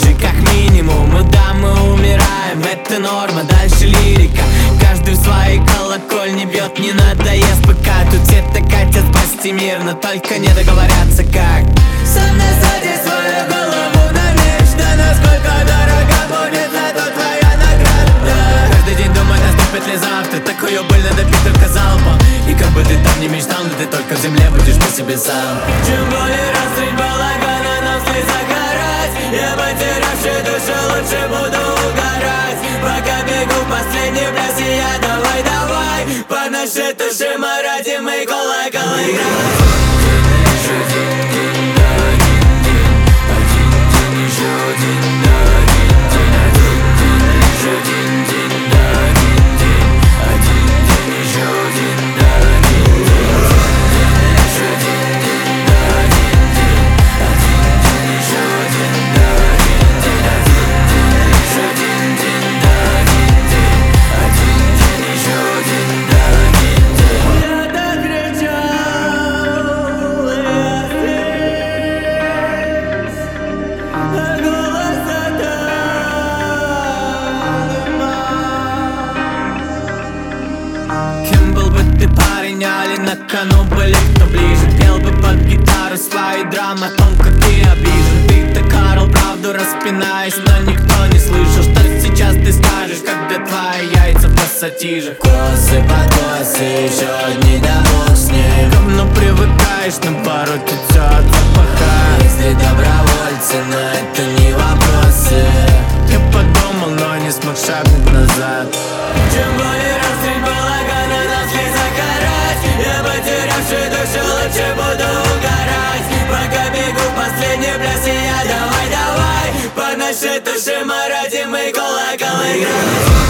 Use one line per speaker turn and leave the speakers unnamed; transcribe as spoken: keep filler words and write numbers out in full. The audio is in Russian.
же как минимум. И да, мы умираем, это норма, дальше лирика. Каждый в своей колокольне бьет, не надоест пока. Тут все так хотят спасти мир, но только не договорятся как. Сам насади свою голову на меч. Да насколько дорого будет на то твоя награда. Каждый день думать, наступит ли завтра. Так ее больно добить только залпом. И как бы ты там не мечтал, но ты только в земле будешь по себе сам. Чем более расстрель балагана, нам вслед загорать. Я потерявший душу, лучше буду угорать. Пока бегу в последний пляс, и я давай, давай. По нашей душе мы ради мы колокол играть. Еще один день, да, один день. Один день, еще один, да, один день. Один день, еще один день, да, один день. Один день, еще один, да, один день. Еще один день, да, один день. Один день, еще один, да, один день. Один день, еще один день, да, один день. Один день, еще один, да, один день. Я так кричал, и острез, а голос отдал. Кем был бы ты, парень, али на кону были кто ближе? Пел бы под гитару свои драмы о том, как ты обижен. Ты так орал правду, распинаясь, но никто не слышал. Что сейчас ты скажешь, когда твои яйца в пассатиже? Косы под косы, еще одни, да бог с ним. К говну привыкаешь, но пару течет от запаха. Если добровольцы, но это не вопросы. Я подумал, но не смог шагнуть назад. Чем более расстрель балагана, нам вслед загорать. Я потерявший душу, лучше буду угорать. Пока бегу в последний пляс, и я давай, давай. По нашей душе мы ради мы колокол играть.